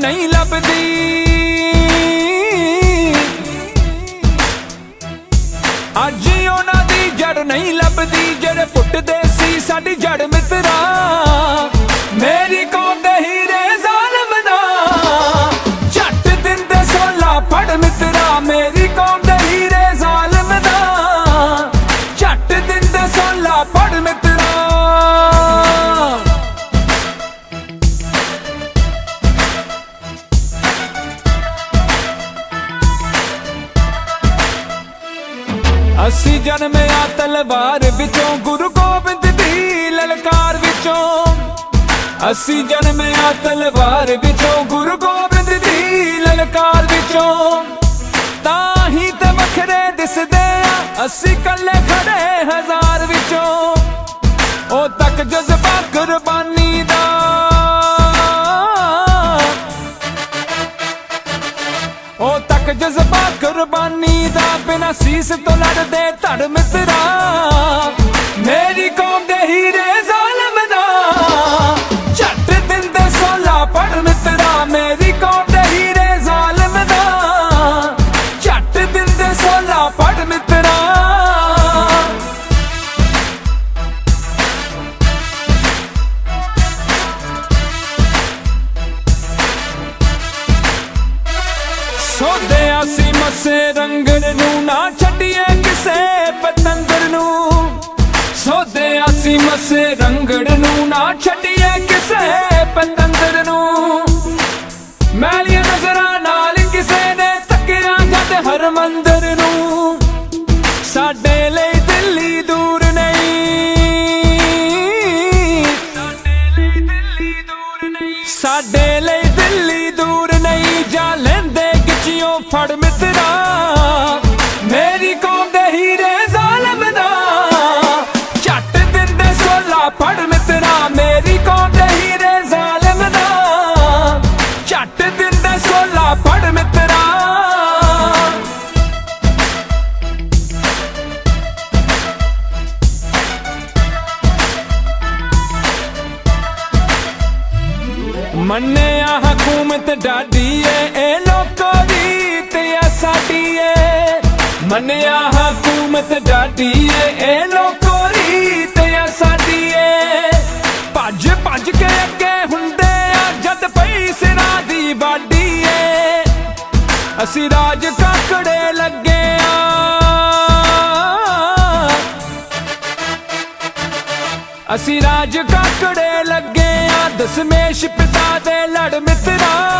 नहीं लभदी। अज उन्हां दी जड़ नहीं लभदी जेड़े पुटदे सी साडी जड़ मित्रा। मेरी कौम दे हीरे ज़ालिम दा झट दिंदे सोला फड़ मित्रा। मेरी कौम दे हीरे ज़ालिम दा झट दिंदे सोला फड़ मित्रा। असी जन्मे आ तलवार विचों गुरु गोबिंद दी ललकार विचों। असी जन्मे आ तलवार विचों गुरु गोबिंद दी ललकार विचों। ताही ते वखरे दिसदे आ असी कल्ले खड़े हजार विचों। ओ तक जज्बा कुर्बानी दा ओ तक जज्बा कुर्बानी दा बिना सीस तो लड़दे धड़ मित्रा। मेरी कौम दे हीरे ज़ालिम दा झट दिंदे सोला फड़ मित्रा। मेरी कौम दे हीरे ज़ालिम दा झट दिंदे सोला फड़ मित्रा। सोदे आसी मसे रंगण नू ना छड्डिए किसे पतंगर नू। सोदे आसी मसे रंगण नू ना छड्डिए किसे पतंगर नू। मैलिया नजरां नाल किसे ने तकिया जद हर मंदर नू। साडे लई दिल्ली दूर नहीं साडे लई दिल्ली दूर नहीं जा लेंदे गिचियों फड़ मित्रा। मेरी कौम दे हीरे ज़ालिम दा झट दिंदे सोला फड़ मित्रा। मेरी कौम दे हीरे ज़ालिम दा झट दिंदे सोला फड़ मित्रा। मन्निया हुकूमत डाडी है ए लोको दी ते साडी है। मन्निया हुकूमत डाडी है ए लोको दी ते साडी है। भज भज के अगे हुंदे आ जद पई सिरां दी वाडी है। असी राज काकड़े लगे आ असी राज काकड़े लगे आ। दसमेश पिता दे लड़ मित्रा।